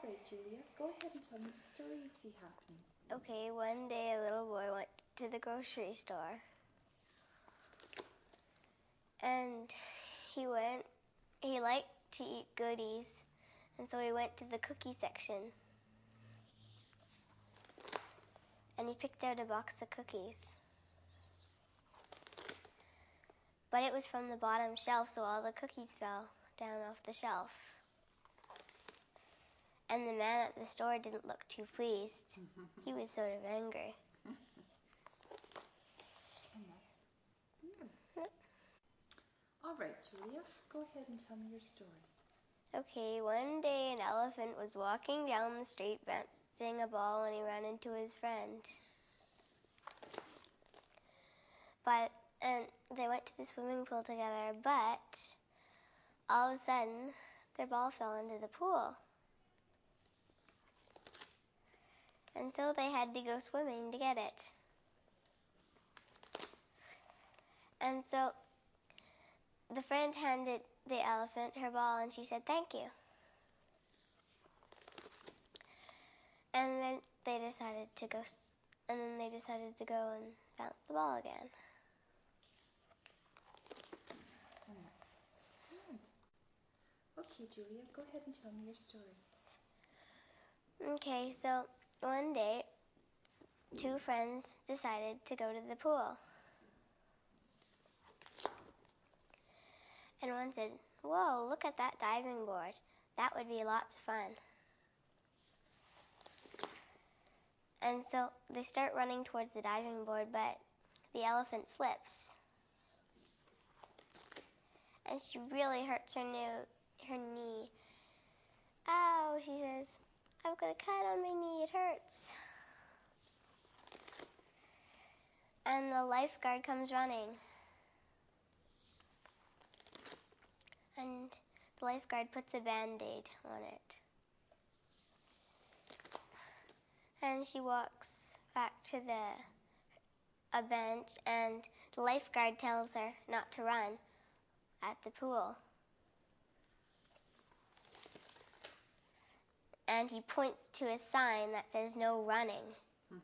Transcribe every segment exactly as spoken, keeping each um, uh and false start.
right, Julia, go ahead and tell me the story you see happening. Okay, one day a little boy went to the grocery store. And he went, he liked to eat goodies, and so he went to the cookie section. And he picked out a box of cookies. But it was from the bottom shelf, so all the cookies fell down off the shelf. And the man at the store didn't look too pleased. He was sort of angry. And that's weird. All right, Julia, go ahead and tell me your story. Okay, one day an elephant was walking down the street bouncing a ball and he ran into his friend. But and they went to the swimming pool together, but all of a sudden their ball fell into the pool. And so they had to go swimming to get it. And so the friend handed the elephant her ball and she said, "Thank you." And then they decided to go, and then they decided to go and bounce the ball again. And that's good. Okay, Julia, go ahead and tell me your story. Okay, so one day, two friends decided to go to the pool. And one said, "Whoa, look at that diving board. That would be lots of fun." And so they start running towards the diving board, but the elephant slips. And she really hurts her, new, her knee. "Ow," she says, "I've got a cut on my knee, it hurts." And the lifeguard comes running. And the lifeguard puts a Band-Aid on it. And she walks back to the a bench, and the lifeguard tells her not to run at the pool. And he points to a sign that says "No running."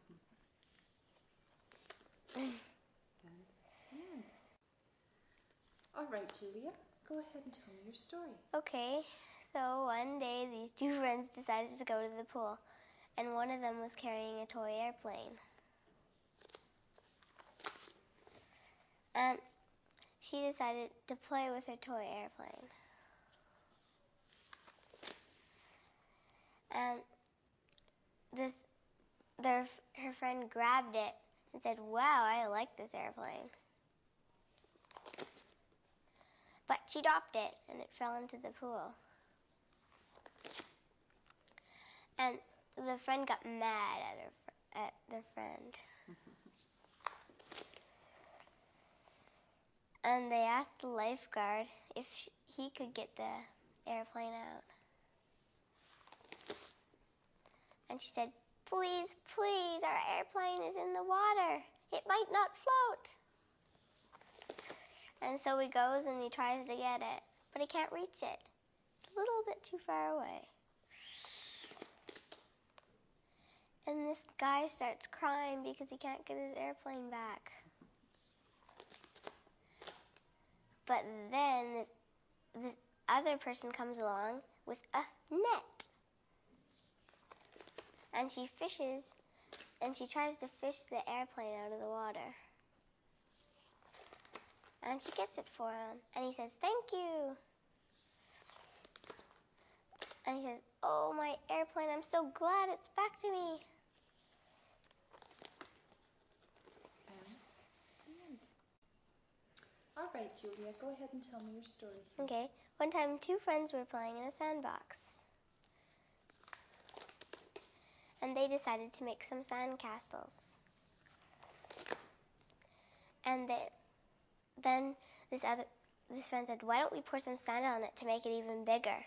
And, and. All right, Julia, go ahead and tell me your story. Okay, so one day these two friends decided to go to the pool, and one of them was carrying a toy airplane. And she decided to play with her toy airplane. And this, their, her friend grabbed it and said, "Wow, I like this airplane." But she dropped it, and it fell into the pool. And the friend got mad at her at their friend. And they asked the lifeguard if she, he could get the airplane out. And she said, "Please, please, our airplane is in the water. It might not float." And so he goes and he tries to get it, but he can't reach it. It's a little bit too far away. And this guy starts crying because he can't get his airplane back. But then this, this other person comes along with a net. And she fishes, and she tries to fish the airplane out of the water. And she gets it for him. And he says, "Thank you." And he says, "Oh, my airplane, I'm so glad it's back to me." And, all right, Julia, go ahead and tell me your story. Okay, one time two friends were playing in a sandbox. And they decided to make some sand castles. And they, then this other this friend said, "Why don't we pour some sand on it to make it even bigger?"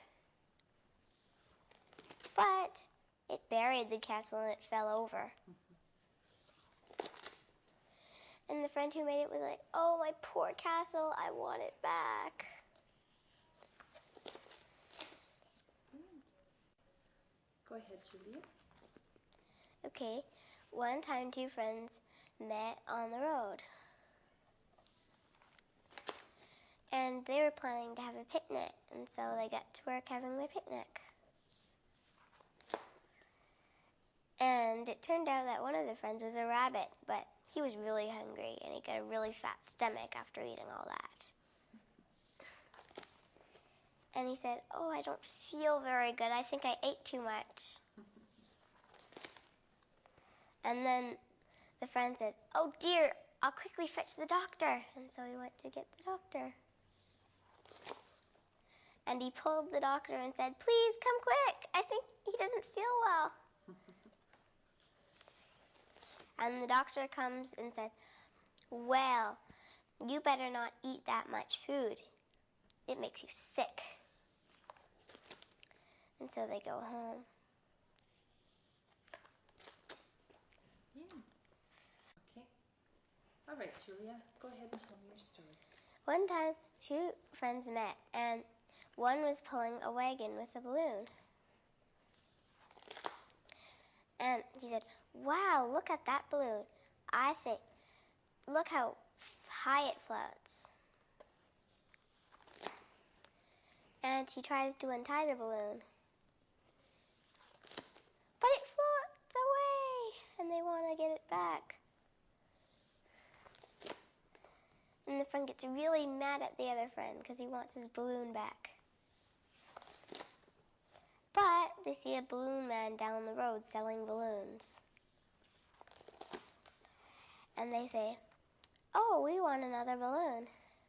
But it buried the castle and it fell over. And the friend who made it was like, "Oh, my poor castle, I want it back." Go ahead, Julia. Okay, one time two friends met on the road. And they were planning to have a picnic, and so they got to work having their picnic. And it turned out that one of the friends was a rabbit, but he was really hungry, and he got a really fat stomach after eating all that. And he said, "Oh, I don't feel very good. I think I ate too much." And then the friend said, "Oh dear, I'll quickly fetch the doctor." And so he went to get the doctor. And he pulled the doctor and said, "Please come quick. I think he doesn't feel well." And the doctor comes and said, "Well, you better not eat that much food. It makes you sick." And so they go home. Yeah. Okay. All right, Julia, go ahead and tell me your story. One time, two friends met, and one was pulling a wagon with a balloon. And he said, "Wow, look at that balloon. I think, look how high it floats." And he tries to untie the balloon. But it floats away, and they want to get it back. And the friend gets really mad at the other friend because he wants his balloon back. But they see a balloon man down the road selling balloons. And they say, "Oh, we want another balloon."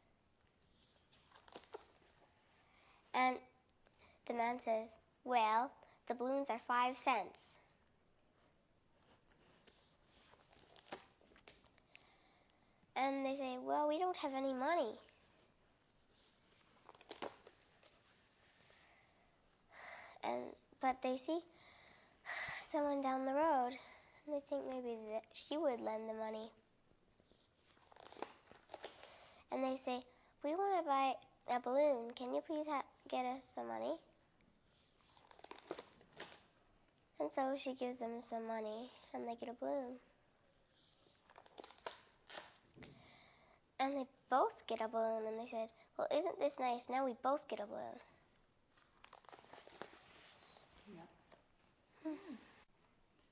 And the man says, "Well, the balloons are five cents." And they say, "Well, we don't have any money." And but they see someone down the road, and they think maybe that she would lend the money. And they say, "We want to buy a balloon. Can you please ha- get us some money?" And so she gives them some money, and they get a balloon. And they both get a balloon, and they said, "Well, isn't this nice? Now we both get a balloon." Yes.